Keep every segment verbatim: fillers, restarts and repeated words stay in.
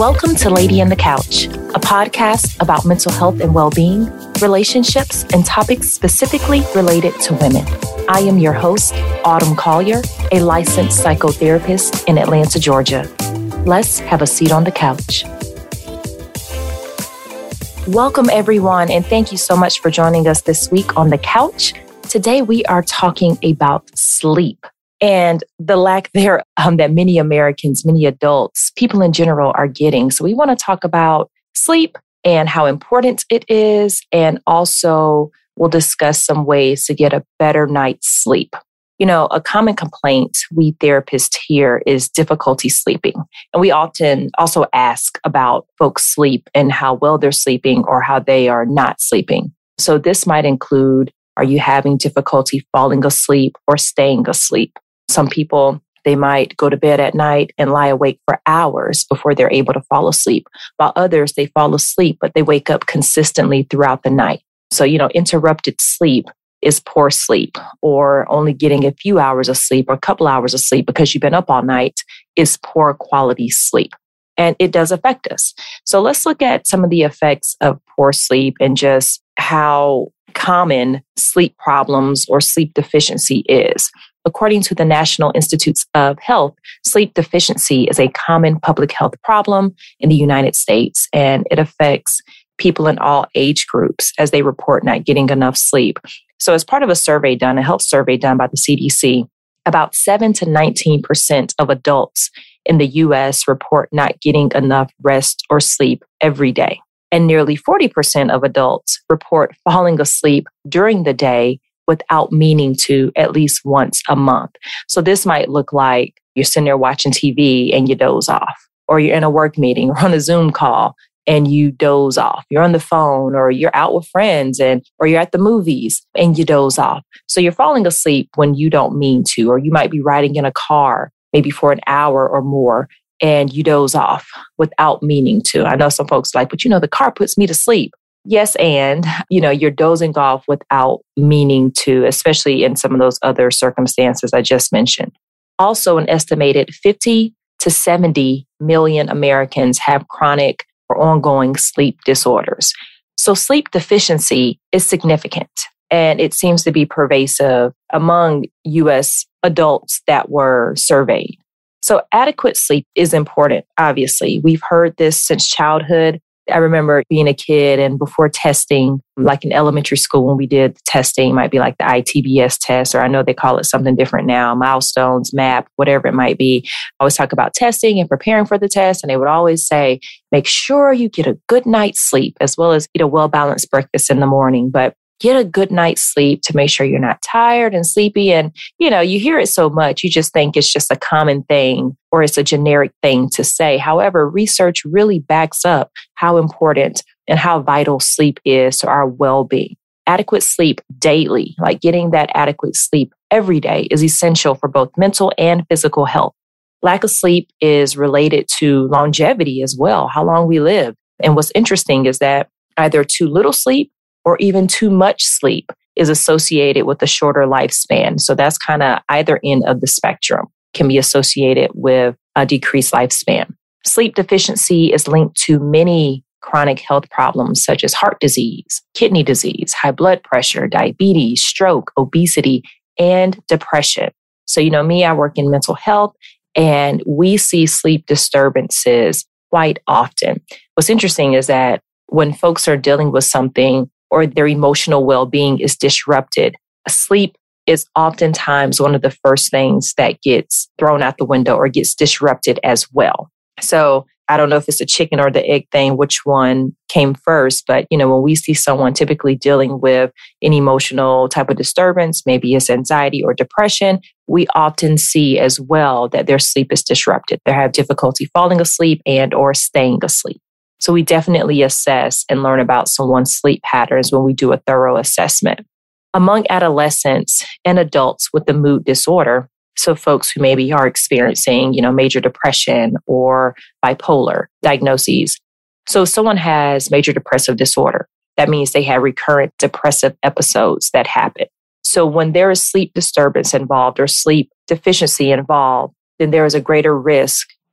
Welcome to Lady in the Couch, a podcast about mental health and well-being, relationships, and topics specifically related to women. I am your host, Autumn Collier, a licensed psychotherapist in Atlanta, Georgia. Let's have a seat on the couch. Welcome, everyone, and thank you so much for joining us this week on the couch. Today, we are talking about sleep and the lack there um, that many Americans, many adults, people in general are getting. So we want to talk about sleep and how important it is. And also we'll discuss some ways to get a better night's sleep. You know, a common complaint we therapists hear is difficulty sleeping. And we often also ask about folks' sleep and how well they're sleeping or how they are not sleeping. So this might include, are you having difficulty falling asleep or staying asleep? Some people, they might go to bed at night and lie awake for hours before they're able to fall asleep, while others, they fall asleep, but they wake up consistently throughout the night. So, you know, interrupted sleep is poor sleep, or only getting a few hours of sleep or a couple hours of sleep because you've been up all night is poor quality sleep. And it does affect us. So let's look at some of the effects of poor sleep and just how common sleep problems or sleep deficiency is. According to the National Institutes of Health, sleep deficiency is a common public health problem in the United States, and it affects people in all age groups as they report not getting enough sleep. So as part of a survey done, a health survey done by the C D C, about seven to nineteen percent of adults in the U S report not getting enough rest or sleep every day. And nearly forty percent of adults report falling asleep during the day without meaning to at least once a month. So this might look like you're sitting there watching T V and you doze off, or you're in a work meeting or on a Zoom call and you doze off. You're on the phone, or you're out with friends, and or you're at the movies and you doze off. So you're falling asleep when you don't mean to, or you might be riding in a car maybe for an hour or more and you doze off without meaning to. I know some folks are like, but you know, the car puts me to sleep. Yes, and, you know, you're dozing off without meaning to, especially in some of those other circumstances I just mentioned. Also, an estimated fifty to seventy million Americans have chronic or ongoing sleep disorders. So sleep deficiency is significant, and it seems to be pervasive among U S adults that were surveyed. So adequate sleep is important, obviously. We've heard this since childhood. I remember being a kid and before testing, like in elementary school when we did testing, might be like the I T B S test, or I know they call it something different now, milestones, MAP, whatever it might be. I always talk about testing and preparing for the test. And they would always say, make sure you get a good night's sleep as well as eat a well-balanced breakfast in the morning. But get a good night's sleep to make sure you're not tired and sleepy. And, you know, you hear it so much, you just think it's just a common thing or it's a generic thing to say. However, research really backs up how important and how vital sleep is to our well-being. Adequate sleep daily, like getting that adequate sleep every day, is essential for both mental and physical health. Lack of sleep is related to longevity as well, how long we live. And what's interesting is that either too little sleep or even too much sleep is associated with a shorter lifespan. So that's kind of either end of the spectrum, can be associated with a decreased lifespan. Sleep deficiency is linked to many chronic health problems such as heart disease, kidney disease, high blood pressure, diabetes, stroke, obesity, and depression. So, you know, me, I work in mental health, and we see sleep disturbances quite often. What's interesting is that when folks are dealing with something or their emotional well-being is disrupted, sleep is oftentimes one of the first things that gets thrown out the window or gets disrupted as well. So I don't know if it's a chicken or the egg thing, which one came first, but you know, when we see someone typically dealing with an emotional type of disturbance, maybe it's anxiety or depression, we often see as well that their sleep is disrupted. They have difficulty falling asleep and or staying asleep. So we definitely assess and learn about someone's sleep patterns when we do a thorough assessment. Among adolescents and adults with the mood disorder, so folks who maybe are experiencing, you know, major depression or bipolar diagnoses. So if someone has major depressive disorder, that means they have recurrent depressive episodes that happen. So when there is sleep disturbance involved or sleep deficiency involved, then there is a greater risk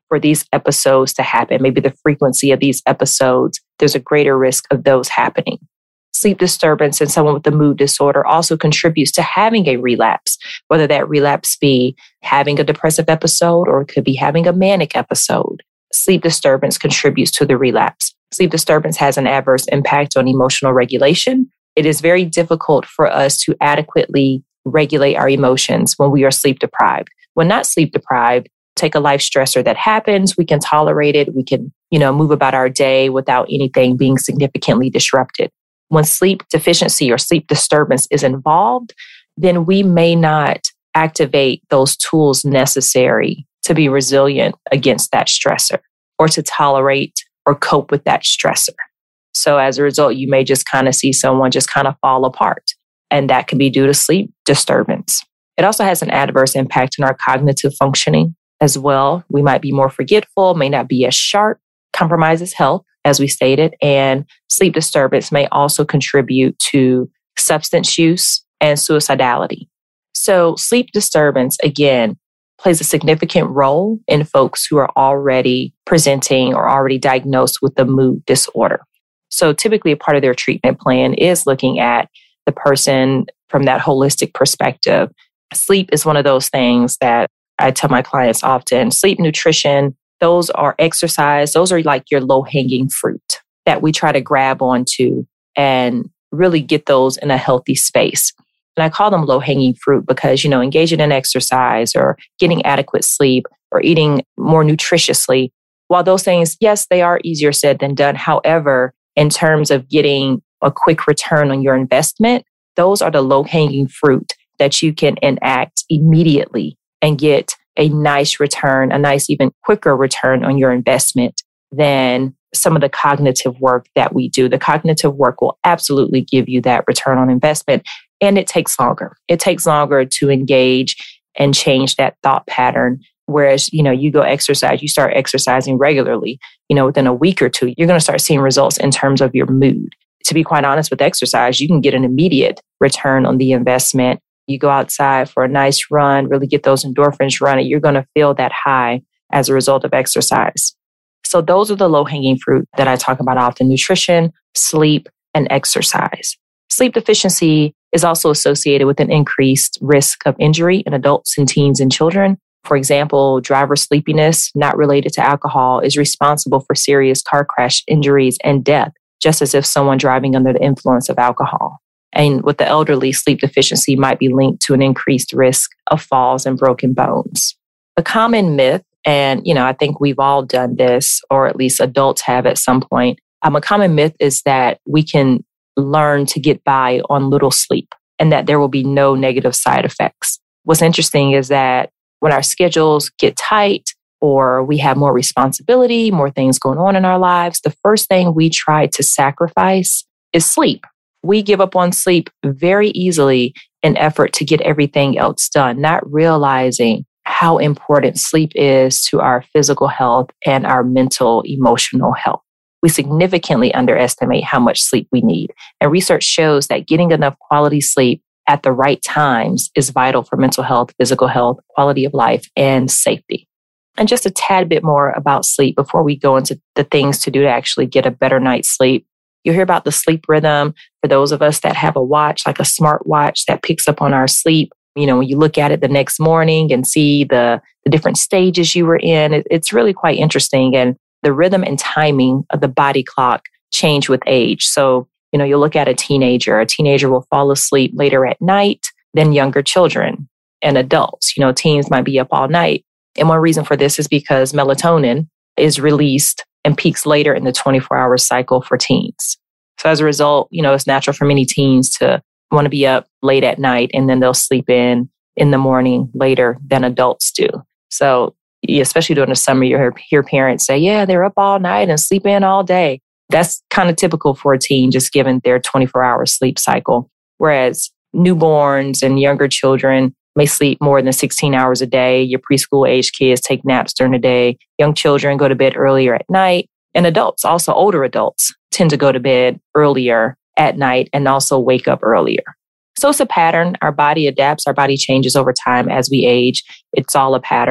for these episodes to happen, maybe the frequency of these episodes, there's a greater risk of those happening. Sleep disturbance in someone with a mood disorder also contributes to having a relapse, whether that relapse be having a depressive episode or it could be having a manic episode. Sleep disturbance contributes to the relapse. Sleep disturbance has an adverse impact on emotional regulation. It is very difficult for us to adequately regulate our emotions when we are sleep deprived. When not sleep deprived, take a life stressor that happens, we can tolerate it, we can, you know, move about our day without anything being significantly disrupted. When sleep deficiency or sleep disturbance is involved, then we may not activate those tools necessary to be resilient against that stressor or to tolerate or cope with that stressor. So as a result, you may just kind of see someone just kind of fall apart. And that can be due to sleep disturbance. It also has an adverse impact on our cognitive functioning as well. We might be more forgetful, may not be as sharp, compromises health, as we stated, and sleep disturbance may also contribute to substance use and suicidality. So sleep disturbance, again, plays a significant role in folks who are already presenting or already diagnosed with a mood disorder. So typically a part of their treatment plan is looking at the person from that holistic perspective. Sleep is one of those things that I tell my clients often. Sleep, nutrition, those are exercise. Those are like your low-hanging fruit that we try to grab onto and really get those in a healthy space. And I call them low-hanging fruit because, you know, engaging in exercise or getting adequate sleep or eating more nutritiously, while those things, yes, they are easier said than done. However, in terms of getting a quick return on your investment, those are the low-hanging fruit that you can enact immediately and get a nice return, a nice, even quicker return on your investment than some of the cognitive work that we do. The cognitive work will absolutely give you that return on investment, and it takes longer. It takes longer to engage and change that thought pattern. Whereas, you know, you go exercise, you start exercising regularly, you know, within a week or two, you're going to start seeing results in terms of your mood. To be quite honest, with exercise, you can get an immediate return on the investment. You go outside for a nice run, really get those endorphins running. You're going to feel that high as a result of exercise. So those are the low-hanging fruit that I talk about often: nutrition, sleep, and exercise. Sleep deficiency is also associated with an increased risk of injury in adults and teens and children. For example, driver sleepiness, not related to alcohol, is responsible for serious car crash injuries and death, just as if someone driving under the influence of alcohol. And with the elderly, sleep deficiency might be linked to an increased risk of falls and broken bones. A common myth, and you know, I think we've all done this, or at least adults have at some point, um, a common myth is that we can learn to get by on little sleep and that there will be no negative side effects. What's interesting is that when our schedules get tight or we have more responsibility, more things going on in our lives, the first thing we try to sacrifice is sleep. We give up on sleep very easily in effort to get everything else done, not realizing how important sleep is to our physical health and our mental, emotional health. We significantly underestimate how much sleep we need. And research shows that getting enough quality sleep at the right times is vital for mental health, physical health, quality of life, and safety. And just a tad bit more about sleep before we go into the things to do to actually get a better night's sleep. You'll hear about the sleep rhythm for those of us that have a watch, like a smart watch that picks up on our sleep. You know, when you look at it the next morning and see the, the different stages you were in, it, it's really quite interesting. And the rhythm and timing of the body clock change with age. So, you know, you'll look at a teenager. A teenager will fall asleep later at night than younger children and adults. You know, teens might be up all night. And one reason for this is because melatonin is released and peaks later in the twenty-four hour cycle for teens. So as a result, you know, it's natural for many teens to want to be up late at night and then they'll sleep in in the morning later than adults do. So especially during the summer, you hear, hear parents say, yeah, they're up all night and sleep in all day. That's kind of typical for a teen, just given their twenty-four hour sleep cycle. Whereas newborns and younger children may sleep more than sixteen hours a day. Your preschool age kids take naps during the day. Young children go to bed earlier at night. And adults, also older adults, tend to go to bed earlier at night and also wake up earlier. So it's a pattern. Our body adapts. Our body changes over time as we age. It's all a pattern.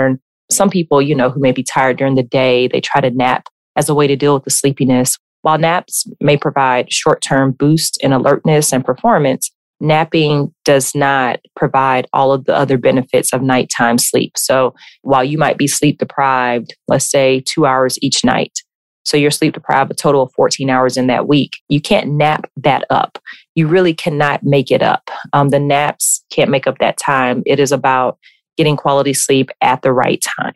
Some people, you know, who may be tired during the day, they try to nap as a way to deal with the sleepiness. While naps may provide short-term boost in alertness and performance, napping does not provide all of the other benefits of nighttime sleep. So while you might be sleep deprived, let's say two hours each night, so you're sleep deprived a total of fourteen hours in that week, you can't nap that up. You really cannot make it up. Um, the naps can't make up that time. It is about getting quality sleep at the right time.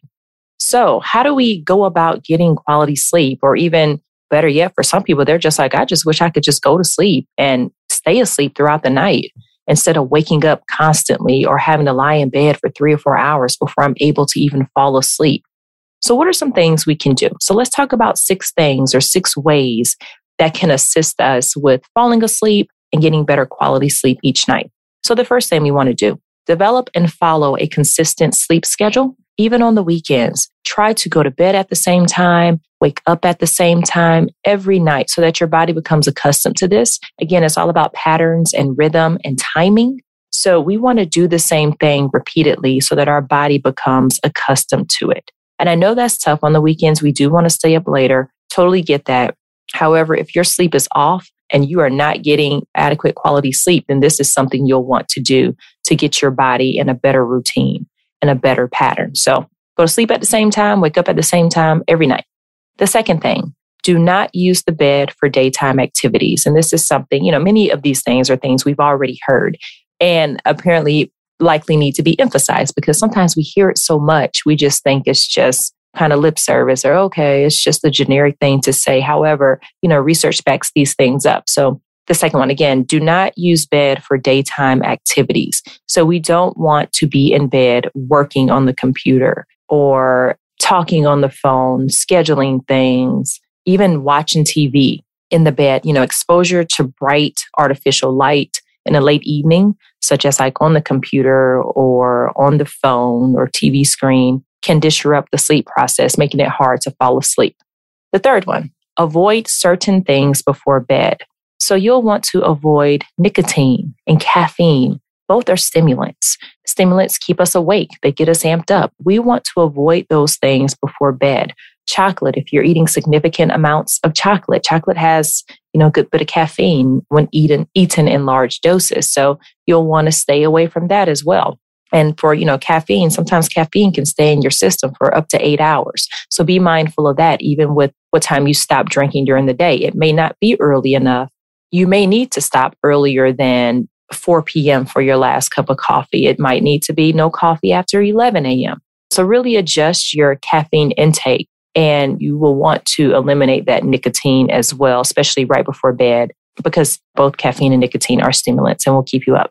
So how do we go about getting quality sleep? Or even better yet, for some people, they're just like, I just wish I could just go to sleep and stay asleep throughout the night instead of waking up constantly or having to lie in bed for three or four hours before I'm able to even fall asleep. So what are some things we can do? So let's talk about six things or six ways that can assist us with falling asleep and getting better quality sleep each night. So the first thing we want to do, develop and follow a consistent sleep schedule. Even on the weekends, try to go to bed at the same time, wake up at the same time every night so that your body becomes accustomed to this. Again, it's all about patterns and rhythm and timing. So we want to do the same thing repeatedly so that our body becomes accustomed to it. And I know that's tough on the weekends. We do want to stay up later. Totally get that. However, if your sleep is off and you are not getting adequate quality sleep, then this is something you'll want to do to get your body in a better routine and a better pattern. So go to sleep at the same time, wake up at the same time every night. The second thing, do not use the bed for daytime activities. And this is something, you know, many of these things are things we've already heard and apparently likely need to be emphasized because sometimes we hear it so much, we just think it's just kind of lip service or, okay, it's just a generic thing to say. However, you know, research backs these things up. So the second one, again, do not use bed for daytime activities. So we don't want to be in bed working on the computer or talking on the phone, scheduling things, even watching T V in the bed. You know, exposure to bright artificial light in a late evening, such as like on the computer or on the phone or T V screen, can disrupt the sleep process, making it hard to fall asleep. The third one, avoid certain things before bed. So you'll want to avoid nicotine and caffeine. Both are stimulants. Stimulants keep us awake. They get us amped up. We want to avoid those things before bed. Chocolate, if you're eating significant amounts of chocolate, chocolate has, you know, a good bit of caffeine when eaten, eaten in large doses. So you'll want to stay away from that as well. And for, you know, caffeine, sometimes caffeine can stay in your system for up to eight hours. So be mindful of that, even with what time you stop drinking during the day. It may not be early enough. You may need to stop earlier than four p.m. for your last cup of coffee. It might need to be no coffee after eleven a.m. So really adjust your caffeine intake, and you will want to eliminate that nicotine as well, especially right before bed, because both caffeine and nicotine are stimulants and will keep you up.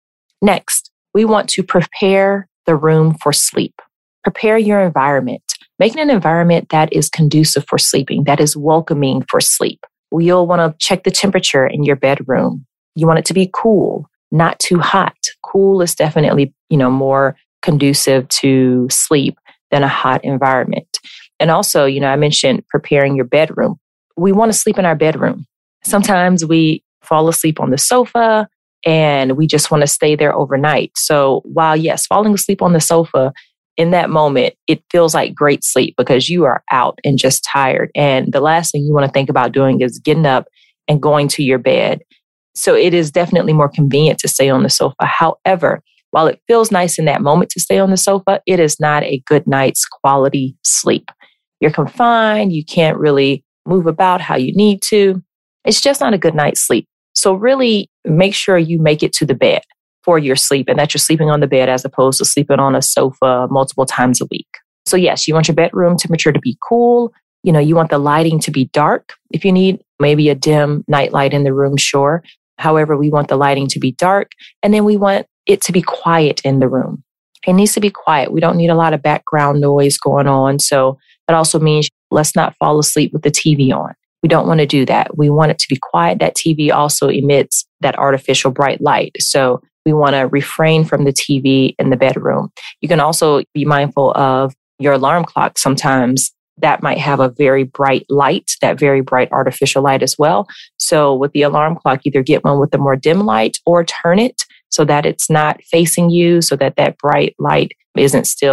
Next, we want to prepare the room for sleep. Prepare your environment. Make it an environment that is conducive for sleeping, that is welcoming for sleep. You'll want to check the temperature in your bedroom. You want it to be cool, not too hot. Cool is definitely, you know, more conducive to sleep than a hot environment. And also, you know, I mentioned preparing your bedroom. We want to sleep in our bedroom. Sometimes we fall asleep on the sofa and we just want to stay there overnight. So while, yes, falling asleep on the sofa, in that moment, it feels like great sleep because you are out and just tired. And the last thing you want to think about doing is getting up and going to your bed. So it is definitely more convenient to stay on the sofa. However, while it feels nice in that moment to stay on the sofa, it is not a good night's quality sleep. You're confined. You can't really move about how you need to. It's just not a good night's sleep. So really make sure you make it to the bed for your sleep and that you're sleeping on the bed as opposed to sleeping on a sofa multiple times a week. So yes, you want your bedroom temperature to be cool. You know, you want the lighting to be dark. If you need maybe a dim night light in the room, sure. However, we want the lighting to be dark, and then we want it to be quiet in the room. It needs to be quiet. We don't need a lot of background noise going on. So that also means let's not fall asleep with the T V on. We don't want to do that. We want it to be quiet. That T V also emits that artificial bright light. So we want to refrain from the T V in the bedroom. You can also be mindful of your alarm clock. Sometimes that might have a very bright light, that very bright artificial light as well. So with the alarm clock, either get one with a more dim light or turn it so that it's not facing you, so that that bright light isn't still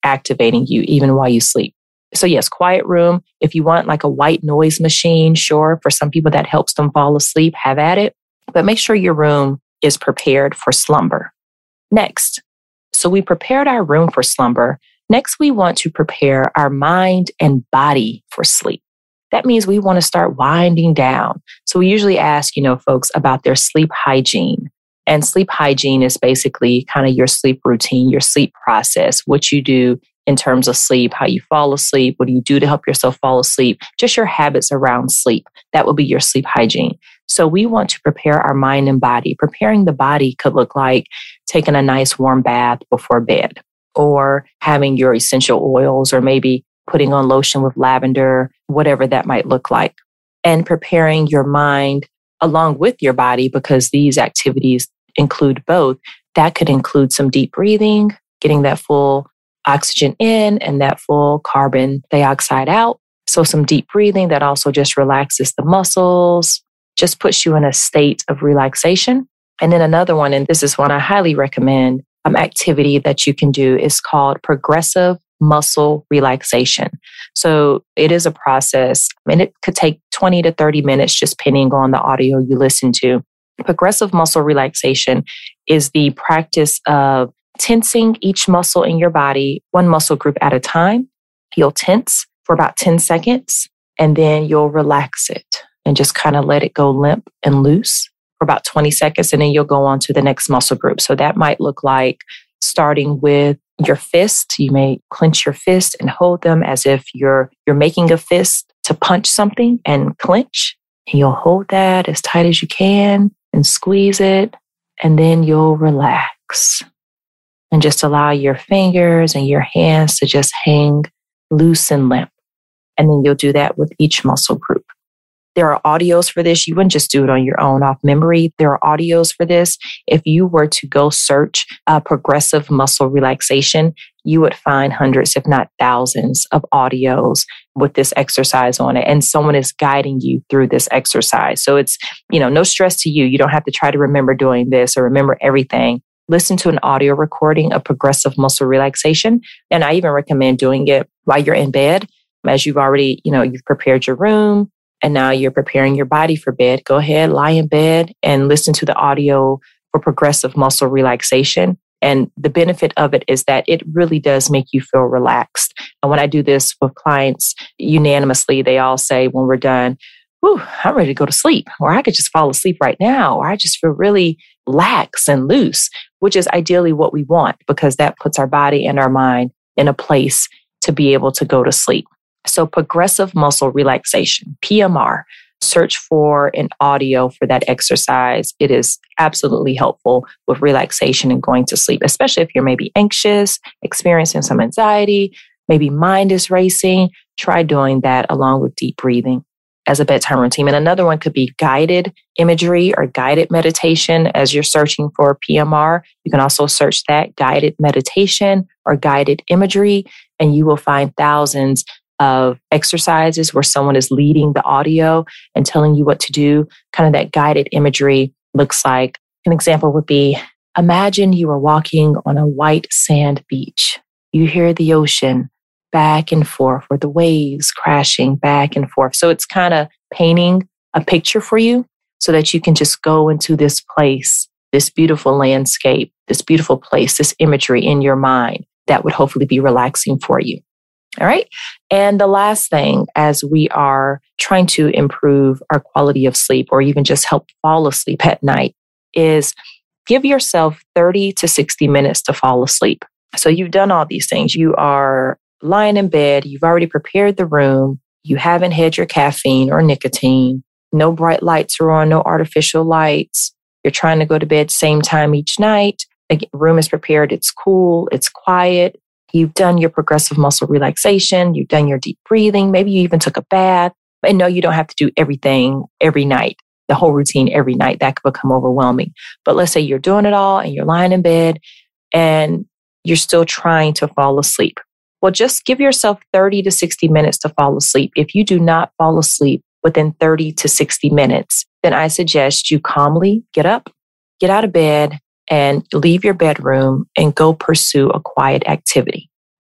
activating you even while you sleep. So yes, quiet room. If you want like a white noise machine, sure, for some people that helps them fall asleep, have at it. But make sure your room is prepared for slumber. Next, so we prepared our room for slumber. Next, we want to prepare our mind and body for sleep. That means we want to start winding down. So we usually ask, you know, folks about their sleep hygiene. And sleep hygiene is basically kind of your sleep routine, your sleep process, what you do in terms of sleep, how you fall asleep, what do you do to help yourself fall asleep, just your habits around sleep. That will be your sleep hygiene. So we want to prepare our mind and body. Preparing the body could look like taking a nice warm bath before bed, or having your essential oils, or maybe putting on lotion with lavender, whatever that might look like. And preparing your mind along with your body, because these activities include both. That could include some deep breathing, getting that full oxygen in and that full carbon dioxide out. So some deep breathing that also just relaxes the muscles, just puts you in a state of relaxation. And then another one, and this is one I highly recommend, um, activity that you can do is called progressive muscle relaxation. So it is a process, and it could take twenty to thirty minutes, just depending on the audio you listen to. Progressive muscle relaxation is the practice of tensing each muscle in your body, one muscle group at a time. You'll tense for about ten seconds, and then you'll relax it and just kind of let it go limp and loose for about twenty seconds, and then you'll go on to the next muscle group. So that might look like starting with your fist. You may clench your fist and hold them as if you're you're making a fist to punch something and clench. And you'll hold that as tight as you can and squeeze it, and then you'll relax. And just allow your fingers and your hands to just hang loose and limp. And then you'll do that with each muscle group. There are audios for this. You wouldn't just do it on your own off memory. There are audios for this. If you were to go search uh, progressive muscle relaxation, you would find hundreds, if not thousands, of audios with this exercise on it. And someone is guiding you through this exercise. So it's, you know, no stress to you. You don't have to try to remember doing this or remember everything. Listen to an audio recording of progressive muscle relaxation. And I even recommend doing it while you're in bed, as you've already, you know, you've prepared your room and now you're preparing your body for bed. Go ahead, lie in bed and listen to the audio for progressive muscle relaxation. And the benefit of it is that it really does make you feel relaxed. And when I do this with clients unanimously, they all say when we're done, whew, I'm ready to go to sleep, or I could just fall asleep right now, or I just feel really lax and loose, which is ideally what we want, because that puts our body and our mind in a place to be able to go to sleep. So progressive muscle relaxation, P M R, search for an audio for that exercise. It is absolutely helpful with relaxation and going to sleep, especially if you're maybe anxious, experiencing some anxiety, maybe mind is racing. Try doing that along with deep breathing as a bedtime routine. And another one could be guided imagery or guided meditation. As you're searching for P M R, you can also search that, guided meditation or guided imagery, and you will find thousands of exercises where someone is leading the audio and telling you what to do. Kind of that guided imagery looks like, an example would be, imagine you are walking on a white sand beach. You hear the ocean back and forth, or the waves crashing back and forth. So it's kind of painting a picture for you so that you can just go into this place, this beautiful landscape, this beautiful place, this imagery in your mind that would hopefully be relaxing for you. All right. And the last thing, as we are trying to improve our quality of sleep or even just help fall asleep at night, is give yourself thirty to sixty minutes to fall asleep. So you've done all these things. You are lying in bed. You've already prepared the room. You haven't had your caffeine or nicotine. No bright lights are on, no artificial lights. You're trying to go to bed same time each night. The room is prepared. It's cool. It's quiet. You've done your progressive muscle relaxation. You've done your deep breathing. Maybe you even took a bath. And no, you don't have to do everything every night, the whole routine every night. That could become overwhelming. But let's say you're doing it all and you're lying in bed and you're still trying to fall asleep. Well, just give yourself thirty to sixty minutes to fall asleep. If you do not fall asleep within thirty to sixty minutes, then I suggest you calmly get up, get out of bed, and leave your bedroom and go pursue a quiet activity.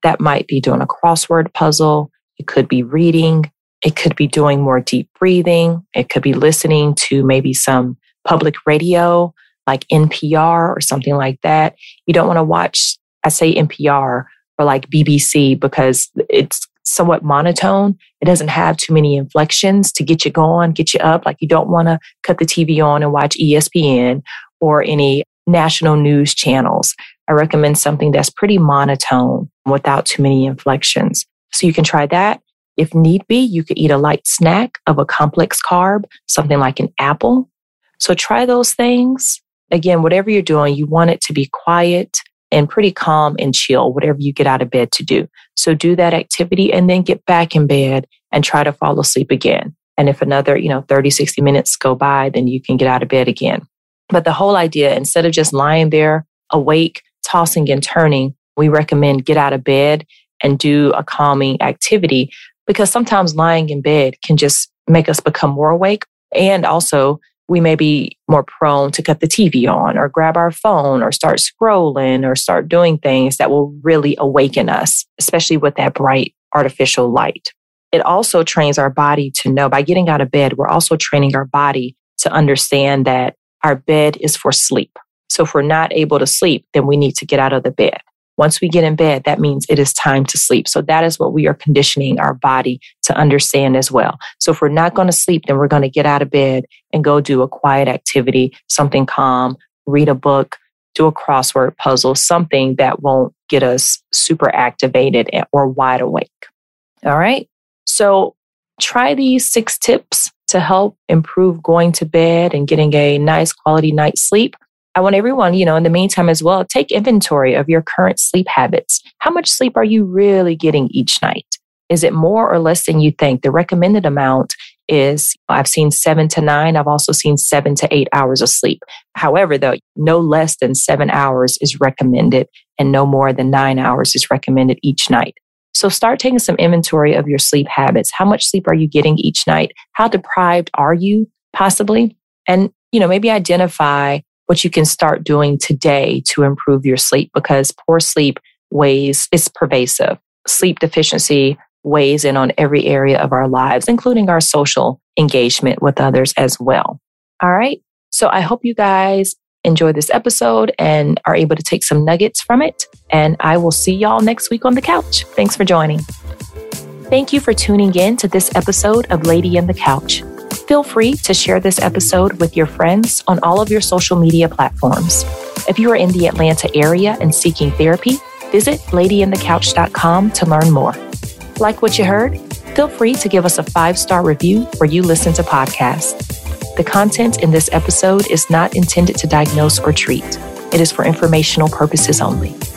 That might be doing a crossword puzzle. It could be reading. It could be doing more deep breathing. It could be listening to maybe some public radio like N P R or something like that. You don't want to watch, I say N P R or like B B C because it's somewhat monotone. It doesn't have too many inflections to get you going, get you up. Like you don't want to cut the T V on and watch E S P N or any national news channels. I recommend something that's pretty monotone without too many inflections. So you can try that. If need be, you could eat a light snack of a complex carb, something like an apple. So try those things. Again, whatever you're doing, you want it to be quiet and pretty calm and chill, whatever you get out of bed to do. So do that activity and then get back in bed and try to fall asleep again. And if another, you know, thirty, sixty minutes go by, then you can get out of bed again. But the whole idea, instead of just lying there awake, tossing and turning, we recommend get out of bed and do a calming activity because sometimes lying in bed can just make us become more awake. And also we may be more prone to cut the T V on or grab our phone or start scrolling or start doing things that will really awaken us, especially with that bright artificial light. It also trains our body to know by getting out of bed, we're also training our body to understand that our bed is for sleep. So if we're not able to sleep, then we need to get out of the bed. Once we get in bed, that means it is time to sleep. So that is what we are conditioning our body to understand as well. So if we're not going to sleep, then we're going to get out of bed and go do a quiet activity, something calm, read a book, do a crossword puzzle, something that won't get us super activated or wide awake. All right. So try these six tips to help improve going to bed and getting a nice quality night's sleep. I want everyone, you know, in the meantime as well, take inventory of your current sleep habits. How much sleep are you really getting each night? Is it more or less than you think? The recommended amount is, I've seen seven to nine. I've also seen seven to eight hours of sleep. However, though, no less than seven hours is recommended and no more than nine hours is recommended each night. So start taking some inventory of your sleep habits. How much sleep are you getting each night? How deprived are you possibly? And, you know, maybe identify what you can start doing today to improve your sleep because poor sleep weighs, it's pervasive. Sleep deficiency weighs in on every area of our lives, including our social engagement with others as well. All right. So I hope you guys enjoy this episode and are able to take some nuggets from it. And I will see y'all next week on the couch. Thanks for joining. Thank you for tuning in to this episode of Lady in the Couch. Feel free to share this episode with your friends on all of your social media platforms. If you are in the Atlanta area and seeking therapy, visit lady in the couch dot com to learn more. Like what you heard? Feel free to give us a five-star review where you listen to podcasts. The content in this episode is not intended to diagnose or treat. It is for informational purposes only.